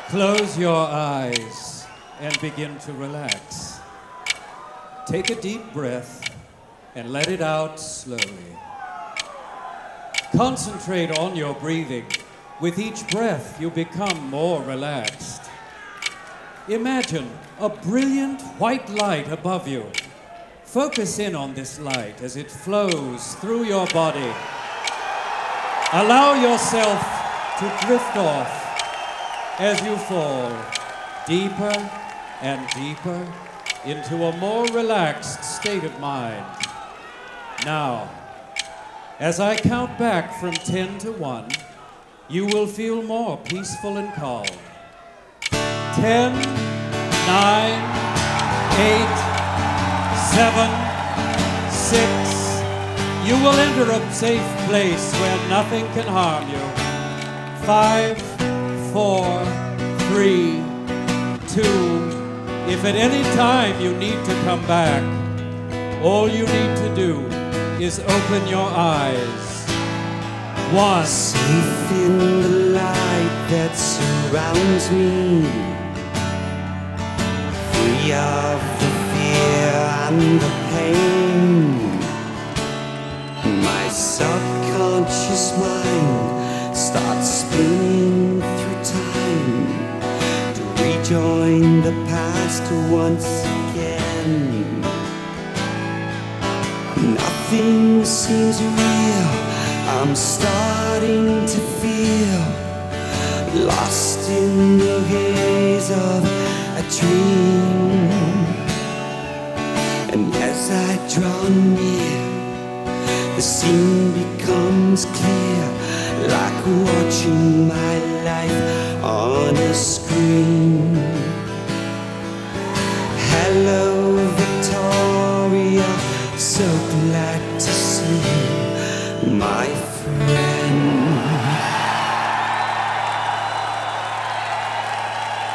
Close your eyes and begin to relax. Take a deep breath and let it out slowly. Concentrate on your breathing. With each breath, you become more relaxed. Imagine a brilliant white light above you. Focus in on this light as it flows through your body. Allow yourself to drift off as you fall deeper and deeper into a more relaxed state of mind. Now, as I count back from 10 to 1, you will feel more peaceful and calm. 10, 9, 8, 7, 6. You will enter a safe place where nothing can harm you. 5, 4, 3, 2. If at any time you need to come back, all you need to do is open your eyes. 1. Safe in the light that surrounds me, free of the fear and the pain. My subconscious mind starts spinning through time to rejoin the past once again. Nothing seems real, I'm starting to feel lost in the haze of a dream. And as I draw near, the scene becomes clear, like watching my life on a screen.